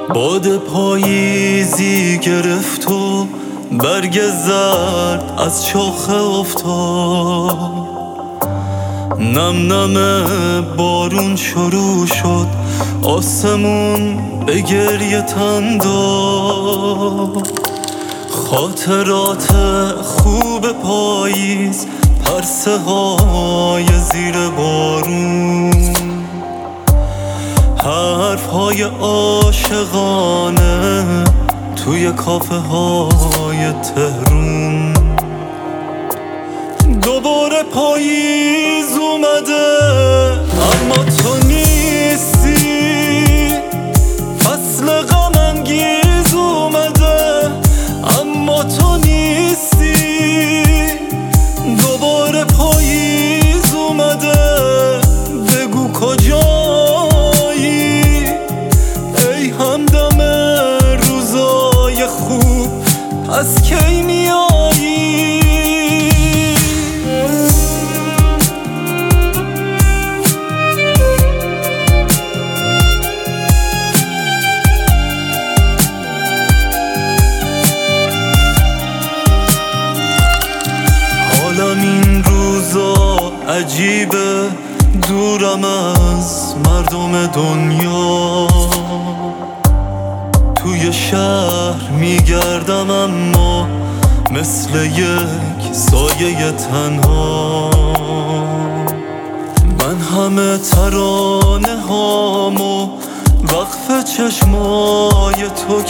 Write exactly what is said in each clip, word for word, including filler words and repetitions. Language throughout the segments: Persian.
باد پاییزی گرفت و برگ زرد از شاخه افتاد، نم نم بارون شروع شد، آسمون به گریه تن داد. خاطرات خوب پاییز، پرسه های زیر بارون، حرف های عاشقانه توی کافه های تهرون. دوباره پاییز اومده اما تو نیستی، فصل غم انگیز اومده اما تو نیستی. دوباره پاییز اومده، بگو کجایی ای همدم روزای خوب، پس کی میایی؟ این روزا عجیبه، دورم از مردم دنیا، توی شهر میگردم اما مثل یک سایه تنها. من همه ترانه هامو وقف چشمای تو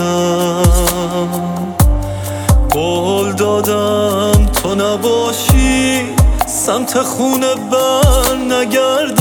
کردم، قول دادم تو نباشی سمت خونه بر نگردم.